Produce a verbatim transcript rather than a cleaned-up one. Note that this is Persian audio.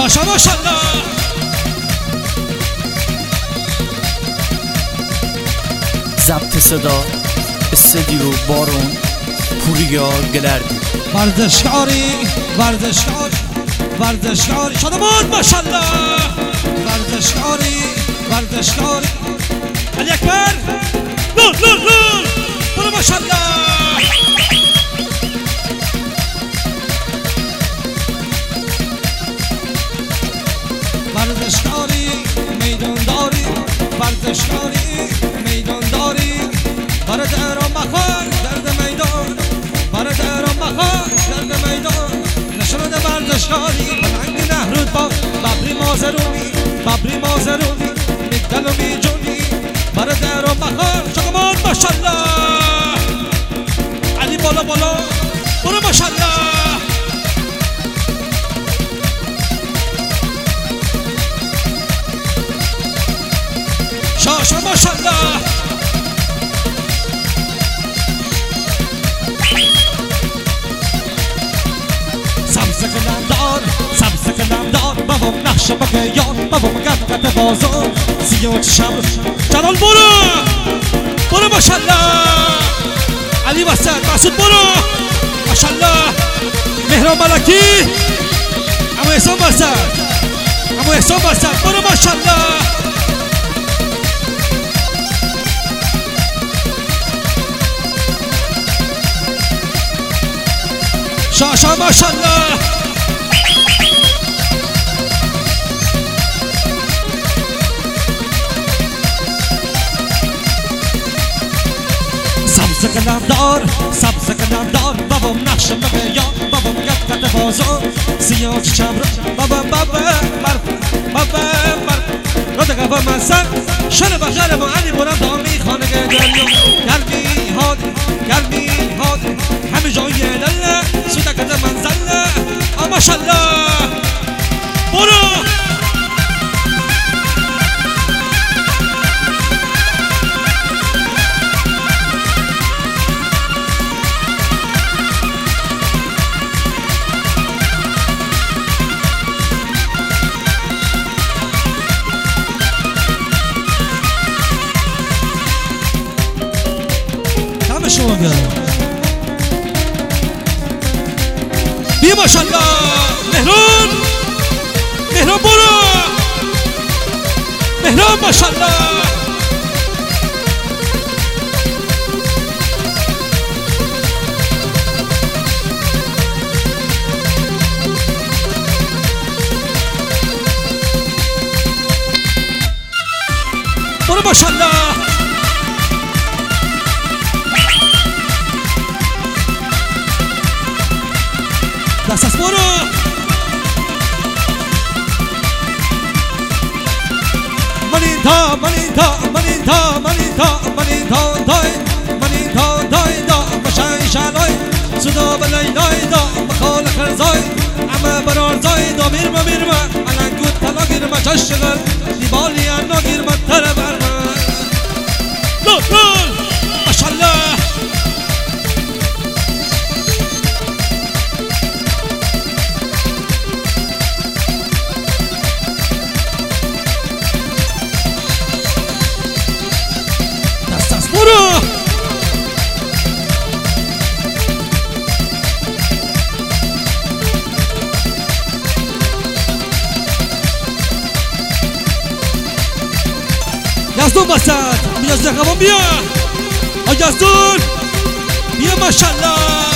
شاشا ماشالله ضبط صدا استدیو بارون پوریا گلردی ورزشکاری ورزشکاری ورزشکاری شادمان ماشالله ورزشکاری ورزشکاری علی اکبر نور نور نور برو ماشالله ورزشکاری میدانداری ورزشکاری میدانداری برای درام بخور درد میدان برای درام بخور درد میدان نشانه ورزشکاری بلنگ نهرود با ببری مازرونی ببری مازرونی میگدل و میجونی برای درام بخور شکمان ماشالله علی بالا بالا برو ماشالله شاشا ماشالله سبز قلمدار سبز قلمدار بابام نقشه بگه یاد بابام قد قد بازار سیاه چشم جلال برو برو ماشالله علی وسط مسعود برو ماشالله مهران ملکی اما احسان وسط اما احسان وسط برو ماشالله شاشا ماشالله سبز قلمدار سبز قلمدار بابام نقشه بگه یا بابام قد قد بازار سیاه چشم رو بابام بابا بر بابا بر رو دقیقه با من سر شنه بخره با علی برم دامی خانه دریا گرمی هادی گرمی هادی همه جای لله سوده کده منزله ماشالله برو دم شما گرم بیا ماشالله مهران مهران برو مهران ماشالله برو ماشالله دست از برو منی تا منی تا منی تا منی تا منی تا دای منی تا دای دا مشای شالای صدا بلای دای دا مخال خرزای اما برار زای دا میرما میرما علنگود تلا گیرما چشگل دیبالی انا گیرما تر برما نور نور ماشالله برو یزدون بسد یزدون قوام بیا یزدون بیا ماشالله